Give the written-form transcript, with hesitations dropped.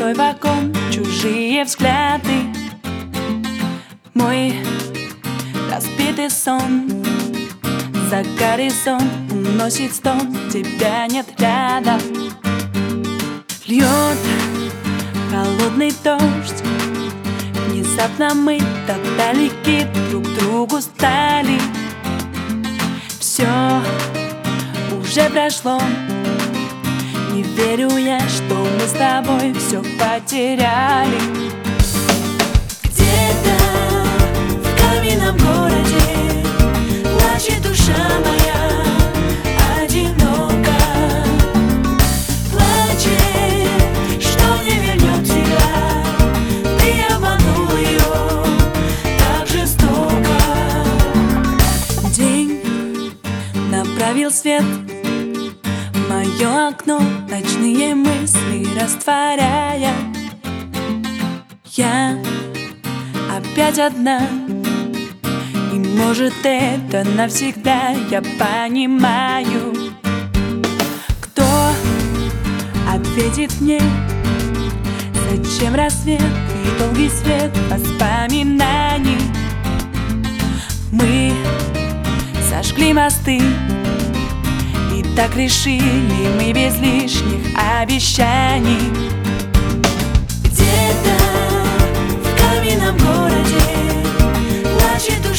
Пустой вагон, чужие взгляды. Мой разбитый сон за горизонт уносит стон, тебя нет рядом. Льет холодный дождь, внезапно мы так далеки, друг другу стали. Все уже прошло, не верю я, что мы с тобой все потеряли. Где-то в каменном городе плачет душа моя одиноко. Плачет, что не вернет тебя, ты обманул ее так жестоко. День направил свет в мое окно, ночные мысли растворяя. Я опять одна, и может это навсегда. Я понимаю, кто ответит мне, зачем рассвет и долгий свет воспоминаний. Мы сожгли мосты, и так решили мы без лишних обещаний. Где-то в каменном городе плачет душа